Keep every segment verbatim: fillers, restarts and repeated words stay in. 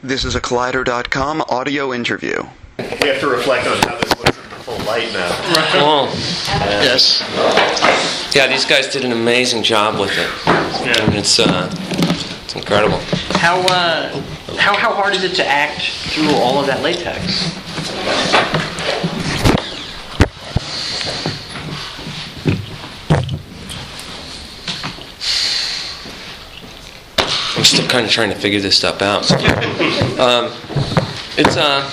This is a Collider dot com audio interview. We have to reflect on how this looks in the full light now. Right. Oh, Yes. yeah, these guys did an amazing job with it. Yeah. And it's uh, it's incredible. How uh, how how hard is it to act through all of that latex? I'm still kind of trying to figure this stuff out. So, um, it's uh,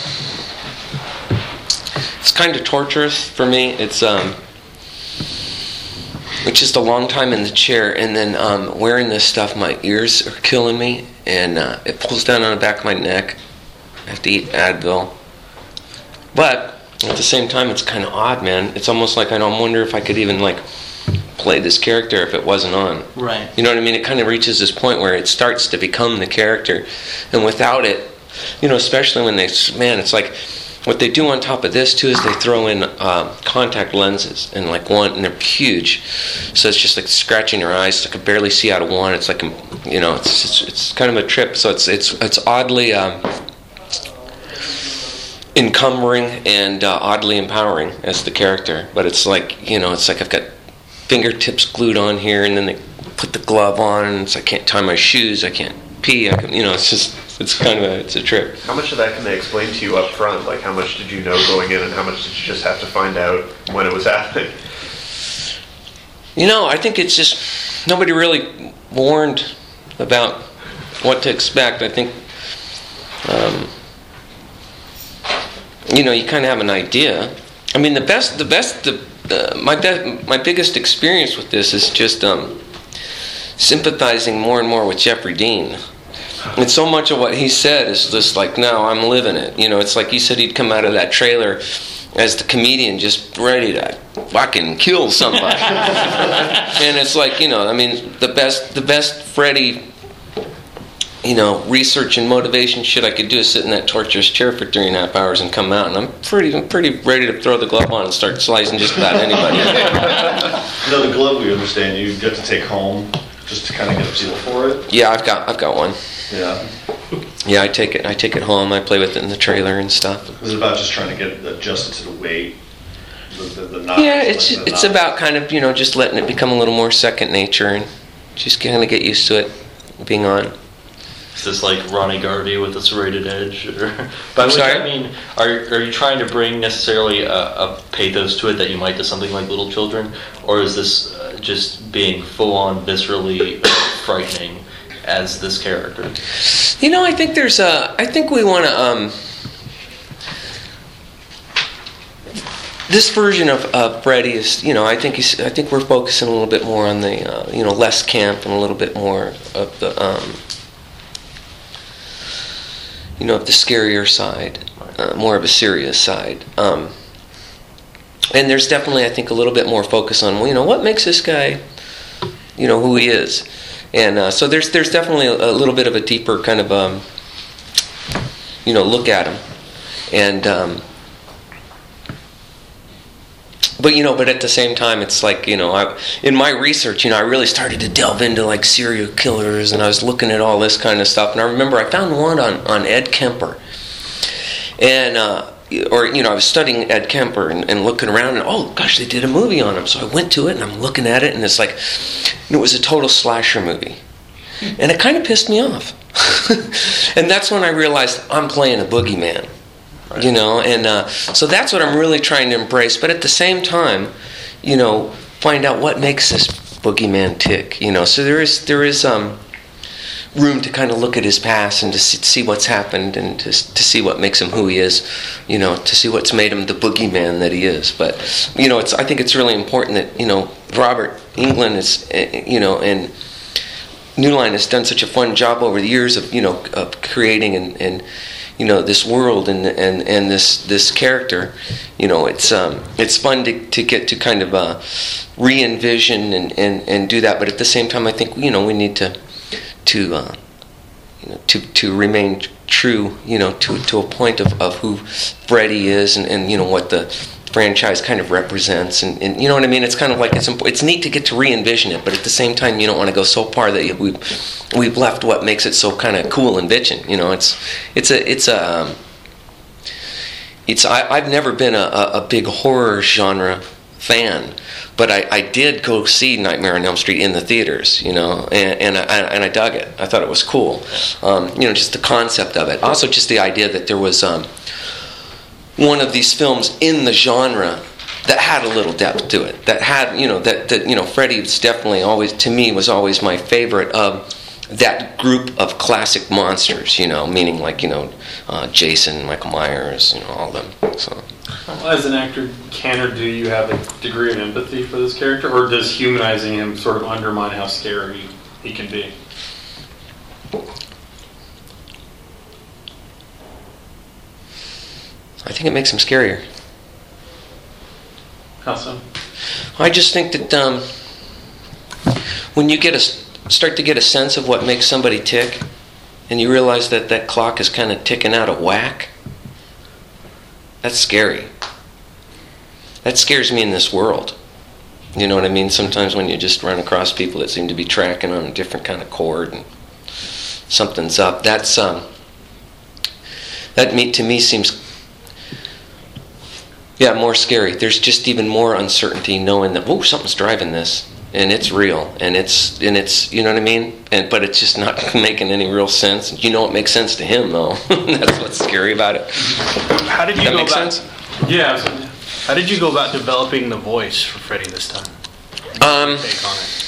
it's kind of torturous for me. It's um, it's just a long time in the chair, and then um, wearing this stuff, my ears are killing me, and uh, it pulls down on the back of my neck. I have to eat Advil, but at the same time, it's kind of odd, man. It's almost like I don't wonder if I could even like play this character if it wasn't on. Right. You know what I mean? It kind of reaches this point where it starts to become the character, and without it, you know, especially when they, man, it's like what they do on top of this too is they throw in uh, contact lenses, and like one, and they're huge, so it's just like scratching your eyes. I can barely see out of one. It's like, you know, it's it's, it's kind of a trip. So it's it's it's oddly um, encumbering and uh, oddly empowering as the character. But it's like, you know, it's like I've got fingertips glued on here, and then they put the glove on, and it's, I can't tie my shoes, I can't pee, I can, you know, it's just, it's kind of a, it's a trip. How much of that can they explain to you up front? Like, how much did you know going in, and how much did you just have to find out when it was happening? You know, I think it's just, nobody really warned about what to expect. I think, um, you know, you kind of have an idea. I mean, the best, the best, the Uh, my be- my biggest experience with this is just um, sympathizing more and more with Jeffrey Dean. And so much of what he said is just like, no, I'm living it. You know, it's like he said he'd come out of that trailer as the comedian just ready to fucking kill somebody. And it's like, you know, I mean, the best the best Freddy, you know, research and motivation shit I could do is sit in that torturous chair for three and a half hours and come out, and I'm pretty, I'm pretty ready to throw the glove on and start slicing just about anybody. You know, the glove, we understand you get to take home just to kind of get a feel for it. Yeah, I've got, I've got one. Yeah. Yeah, I take it, I take it home. I play with it in the trailer and stuff. Is it about just trying to get it adjusted to the weight? The, the, the knots, Yeah, it's like the it's knots. about kind of, you know, just letting it become a little more second nature and just kind of get used to it being on. Is this like Ronnie Garvey with a serrated edge? Or, by which sorry? I mean, are are you trying to bring necessarily a, a pathos to it that you might to something like Little Children, or is this uh, just being full on viscerally frightening as this character? You know, I think there's a. I think we want to. Um, this version of uh, Freddy is, you know, I think he's. I think we're focusing a little bit more on the, uh, you know, less camp and a little bit more of the, um, you know, of the scarier side, uh, more of a serious side. Um, and there's definitely, I think, a little bit more focus on, well, you know, what makes this guy, you know, who he is. And uh, so there's there's definitely a, a little bit of a deeper kind of, um, you know, look at him. And, um, but, you know, but at the same time, it's like, you know, I, in my research, you know, I really started to delve into, like, serial killers, and I was looking at all this kind of stuff. And I remember I found one on, on Ed Kemper. And, uh, or, you know, I was studying Ed Kemper and, and looking around, and, oh, gosh, they did a movie on him. So I went to it, and I'm looking at it, and it's like, it was a total slasher movie. And it kind of pissed me off. And that's when I realized I'm playing a boogeyman. Right. You know, and uh, so that's what I'm really trying to embrace. But at the same time, you know, find out what makes this boogeyman tick. You know, so there is there is um, room to kind of look at his past and to see, see what's happened and to to see what makes him who he is. You know, to see what's made him the boogeyman that he is. But you know, it's I think it's really important that, you know, Robert Englund is, you know, and New Line has done such a fun job over the years of, you know, of creating and, and you know, this world and and, and this this character. You know, it's um it's fun to, to get to kind of uh, re-envision and, and, and do that. But at the same time, I think, you know, we need to to uh, you know to to remain true, you know, to to a point of, of who Freddy is and, and you know what the franchise kind of represents, and, and you know what I mean. It's kind of like it's imp- it's neat to get to re-envision it, but at the same time, you don't want to go so far that you, we've we've left what makes it so kind of cool and bitchin'. You know, it's it's a it's a um, it's I, I've never been a, a, a big horror genre fan, but I, I did go see Nightmare on Elm Street in the theaters, you know, and and I, and I dug it. I thought it was cool, um, you know, just the concept of it. Also, just the idea that there was um, one of these films in the genre that had a little depth to it. That had, you know, that that you know, Freddy was definitely always, to me, was always my favorite of that group of classic monsters. You know, meaning like, you know, uh, Jason, Michael Myers, you know, all of them. So. Well, as an actor, can or do you have a degree of empathy for this character, or does humanizing him sort of undermine how scary he can be? I think it makes him scarier. How so? I just think that um, when you get a start to get a sense of what makes somebody tick, and you realize that that clock is kind of ticking out of whack, that's scary. That scares me in this world. You know what I mean? Sometimes when you just run across people that seem to be tracking on a different kind of chord and something's up, that's um, that me, to me seems, yeah, more scary. There's just even more uncertainty knowing that, oh, something's driving this, and it's real, and it's and it's you know what I mean. And but it's just not making any real sense. You know, it makes sense to him though. That's what's scary about it. How did you that go make about? sense? Yeah, absolutely. How did you go about developing the voice for Freddy this time? Um, Take on it.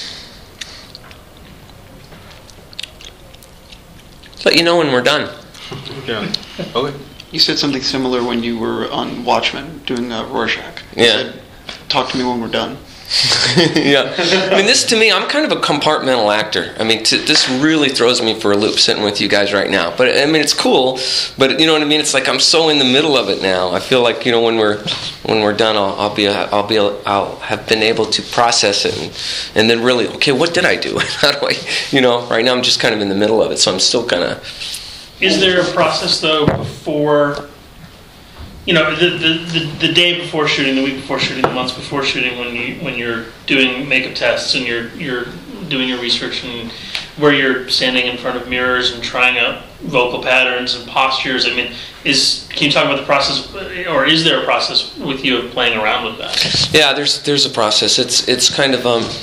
let you know when we're done. Yeah. Okay. You said something similar when you were on Watchmen doing uh, Rorschach. You Yeah. said, talk to me when we're done. Yeah, I mean, this to me, I'm kind of a compartmental actor. I mean, to, this really throws me for a loop sitting with you guys right now. But I mean, it's cool. But you know what I mean? It's like I'm so in the middle of it now. I feel like, you know, when we're when we're done, I'll, I'll be I'll be I'll have been able to process it and and then really, okay, what did I do? How do I, you know? Right now, I'm just kind of in the middle of it, so I'm still kind of. Is there a process though before? You know, the, the, the, the day before shooting, the week before shooting, the months before shooting, when you when you're doing makeup tests and you're you're doing your research, and where you're standing in front of mirrors and trying out vocal patterns and postures. I mean, is can you talk about the process, or is there a process with you of playing around with that? Yeah, there's there's a process. It's it's kind of um.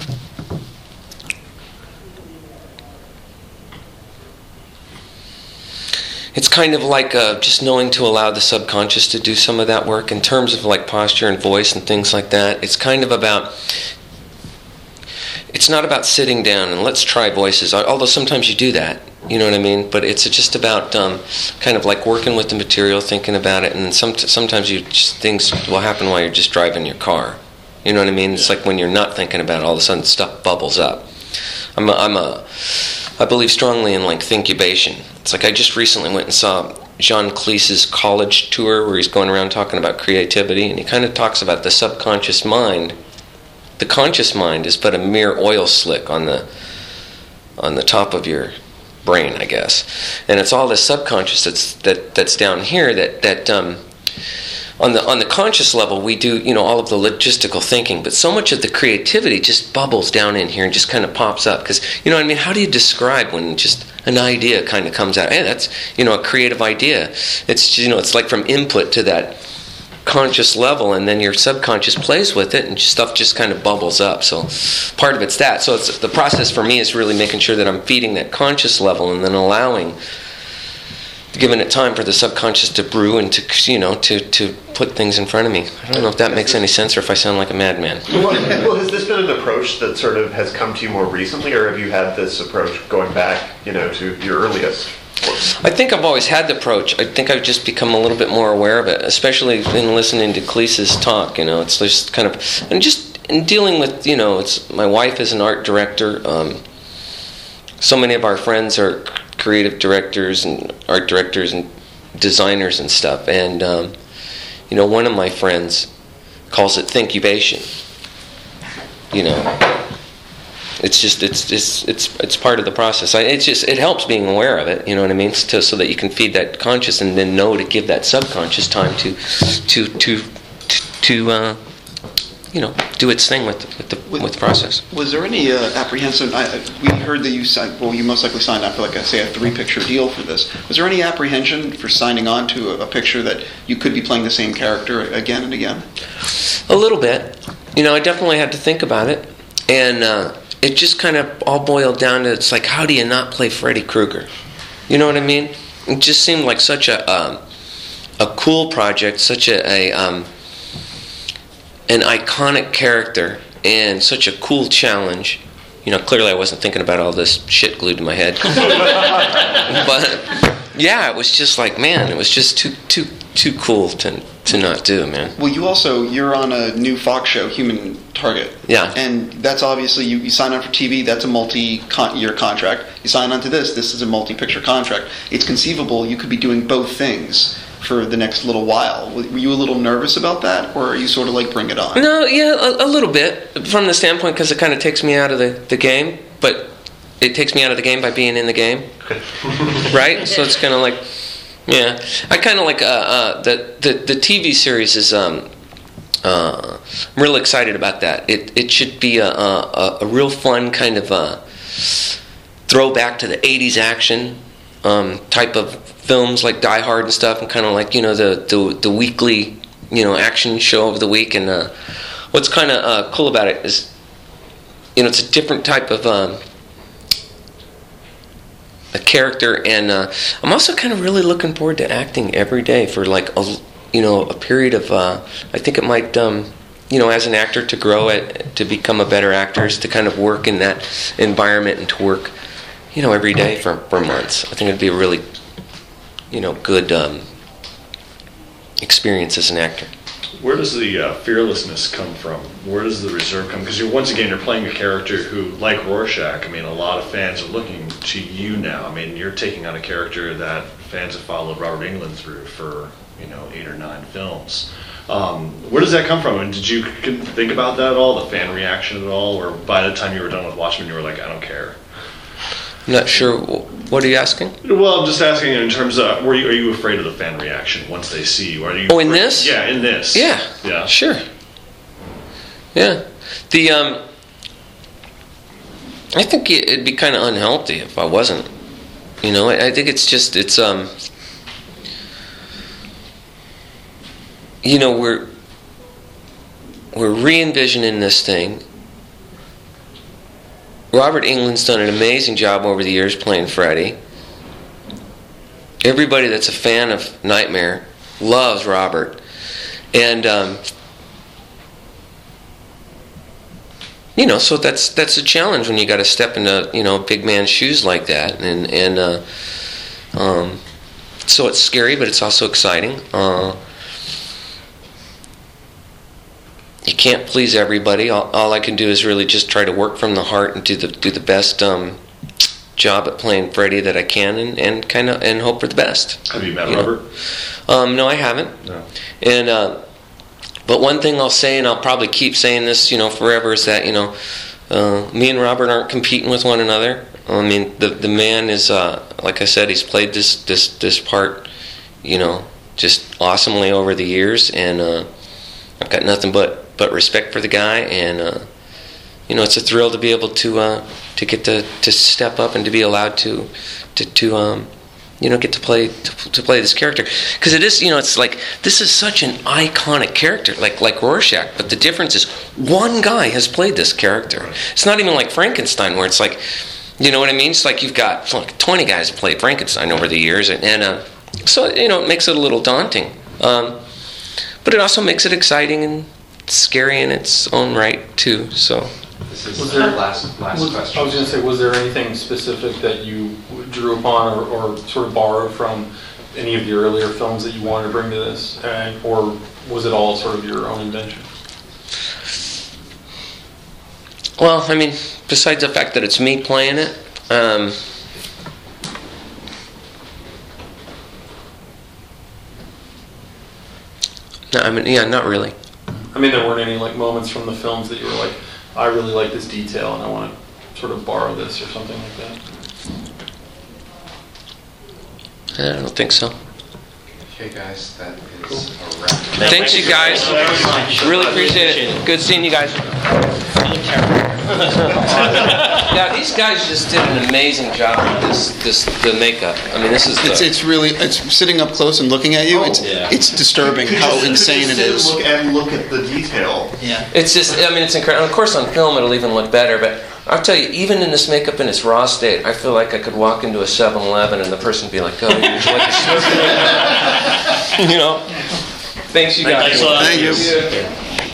It's kind of like uh, just knowing to allow the subconscious to do some of that work in terms of like posture and voice and things like that. It's kind of about, it's not about sitting down and let's try voices, although sometimes you do that, you know what I mean? But it's just about um, kind of like working with the material, thinking about it, and some, sometimes you just, things will happen while you're just driving your car. You know what I mean? It's like when you're not thinking about it, all of a sudden stuff bubbles up. I'm a, I'm a I believe strongly in like thinkubation. It's like I just recently went and saw John Cleese's college tour where he's going around talking about creativity, and he kind of talks about the subconscious mind. The conscious mind is but a mere oil slick on the on the top of your brain, I guess, and it's all the subconscious that's that that's down here that that um, on the on the conscious level we do, you know, all of the logistical thinking, but so much of the creativity just bubbles down in here and just kind of pops up. Because, you know what I mean, how do you describe when just an idea kind of comes out? Hey, that's, you know, a creative idea. It's, you know, it's like from input to that conscious level, and then your subconscious plays with it and stuff just kind of bubbles up. So part of it's that. So it's the process for me is really making sure that I'm feeding that conscious level and then allowing, giving it time for the subconscious to brew and to, you know, to, to put things in front of me. I don't know if that makes any sense or if I sound like a madman. Well, well, has this been an approach that sort of has come to you more recently, or have you had this approach going back, you know, to your earliest work? I think I've always had the approach. I think I've just become a little bit more aware of it, especially in listening to Cleese's talk. You know, it's just kind of, and just in dealing with, you know, it's my wife is an art director. Um, so many of our friends are creative directors and art directors and designers and stuff, and um, you know, one of my friends calls it thinkubation. You know, it's just it's it's it's it's part of the process. I, it's just it helps being aware of it. You know what I mean? To, so that you can feed that conscious and then know to give that subconscious time to to to to, to uh, you know, do its thing with the, with the with, with the process. Was there any uh, apprehension? I, we heard that you signed. Well, you most likely signed up for like a, say a three-picture deal for this. Was there any apprehension for signing on to a, a picture that you could be playing the same character again and again? A little bit. You know, I definitely had to think about it, and uh, it just kind of all boiled down to, it's like, how do you not play Freddy Krueger? You know what I mean? It just seemed like such a um, a cool project, such a, a um, an iconic character, and such a cool challenge. You know, clearly I wasn't thinking about all this shit glued to my head. But yeah, it was just like, man, it was just too too too cool to to not do, man. Well, you also, you're on a new Fox show, Human Target. Yeah. And that's obviously, you, you sign on for T V, that's a multi-year contract. You sign on to this, this is a multi-picture contract. It's conceivable you could be doing both things for the next little while. Were you a little nervous about that, or are you sort of like, bring it on? No, yeah, a, a little bit, from the standpoint, because it kind of takes me out of the, the game, but it takes me out of the game by being in the game. Right? So it's kind of like, yeah. I kind of like, uh, uh, the, the, the T V series is, um, uh, I'm really excited about that. It it should be a, a, a real fun kind of uh, throwback to the eighties action um, type of films like Die Hard and stuff, and kind of like, you know, the, the, the weekly, you know, action show of the week. And uh, what's kind of uh, cool about it is, you know, it's a different type of um, a character, and uh, I'm also kind of really looking forward to acting every day for like a, you know, a period of, uh, I think it might, um, you know, as an actor, to grow it, to become a better actor, is to kind of work in that environment and to work, you know, every day for, for months. I think it'd be a really, you know, good um, experience as an actor. Where does the uh, fearlessness come from? Where does the reserve come? Because you're, once again, you're playing a character who, like Rorschach, I mean, a lot of fans are looking to you now. I mean, you're taking on a character that fans have followed Robert Englund through for, you know, eight or nine films. Um, where does that come from? And did you think about that at all, the fan reaction at all? Or by the time you were done with Watchmen, you were like, I don't care? I'm not sure. What are you asking? Well, I'm just asking in terms of, were you, are you afraid of the fan reaction once they see you? Are you oh, in afraid? this? Yeah, in this. Yeah. Yeah. Sure. Yeah. The, um, I think it'd be kind of unhealthy if I wasn't. You know, I, I think it's just, it's, um, you know, we're, we're re-envisioning this thing. Robert Englund's done an amazing job over the years playing Freddy. Everybody that's a fan of Nightmare loves Robert. And, um, you know, so that's that's a challenge when you got to step into, you know, a big man's shoes like that. And, and uh, um, so it's scary, but it's also exciting. Uh, You can't please everybody. All, all I can do is really just try to work from the heart and do the do the best um, job at playing Freddy that I can, and, and kind of and hope for the best. Have you met you Robert? Um, no, I haven't. No. And uh, but one thing I'll say, and I'll probably keep saying this, you know, forever, is that, you know, uh, me and Robert aren't competing with one another. I mean, the the man is, uh, like I said, he's played this this this part, you know, just awesomely over the years, and uh, I've got nothing but. but respect for the guy, and uh, you know, it's a thrill to be able to uh, to get to, to step up and to be allowed to to, to um, you know, get to play to, to play this character, because it is, you know, it's like, this is such an iconic character, like like Rorschach, but the difference is one guy has played this character. It's not even like Frankenstein, where it's like, you know what I mean? It's like you've got like twenty guys who played Frankenstein over the years, and, and uh, so, you know, it makes it a little daunting, um, but it also makes it exciting and scary in its own right too. So this is was there, last last was, question. I was going to say, was there anything specific that you drew upon or, or sort of borrowed from any of the earlier films that you wanted to bring to this, and, or was it all sort of your own invention? Well, I mean, besides the fact that it's me playing it, um, no, I mean, yeah, not really. I mean, there weren't any like moments from the films that you were like, I really like this detail and I want to sort of borrow this or something like that? I don't think so. Okay, guys, that is a wrap. Thanks, you guys. Really appreciate it. Good seeing you guys. Yeah, these guys just did an amazing job with this, this the makeup. I mean, this is the, It's it's really it's sitting up close and looking at you. It's yeah. it's disturbing Could how you- could you insane it sit and is. Look and look at the detail. Yeah. It's just, I mean, it's incredible. Of course, on film, it'll even look better, but I'll tell you, even in this makeup in its raw state, I feel like I could walk into a seven eleven and the person be like, oh, you're like a Swiss. You know? Thanks, you guys. Thanks a lot. Thank you.